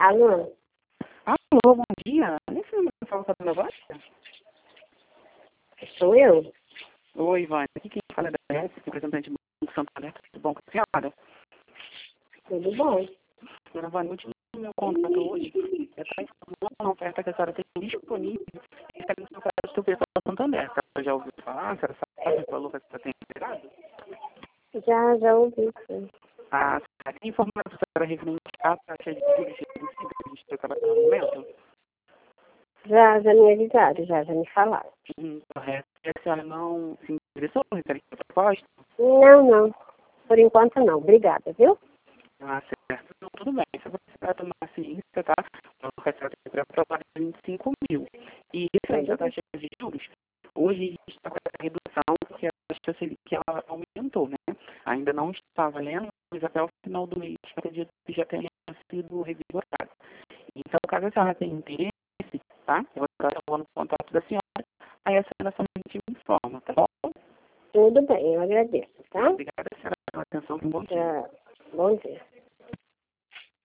Alô? Alô, bom dia. Nesse número que fala com a dona Vânia? Sou eu? Oi, Vânia. Aqui quem fala é da S, representante do Banco Santander. Tudo bom com a senhora? Tudo bom? Dona Vânia, eu tive meu contato hoje. Eu estava informando uma oferta que a senhora tem disponível e está no seu do pessoal do Santander. A senhora já ouviu falar? A senhora sabe o valor que a senhora tem esperado? Já ouvi, sim. A senhora tem informado a senhora referente à taxa de juros reduzida que a gente está trabalhando no momento? Já me avisaram, já me falaram. Correto. E a senhora não se interessou em referente à proposta? Não. Por enquanto não. Obrigada, viu? Ah, certo. Então, tudo bem. Se você vai tomar ciência, tá? Então, a senhora tem que aprovar 25 mil. E referente à taxa de juros, hoje a gente está com essa redução, porque a taxa Selic ela aumentou, né? Ainda não está valendo, mas até o final do mês, acredito que já tenha sido revigorado. Então, caso a senhora tenha interesse, tá? Eu vou no contato da senhora, aí a senhora somente me informa, tá bom? Tudo bem, eu agradeço, tá? Obrigada, senhora, pela atenção e um bom dia. Bom dia.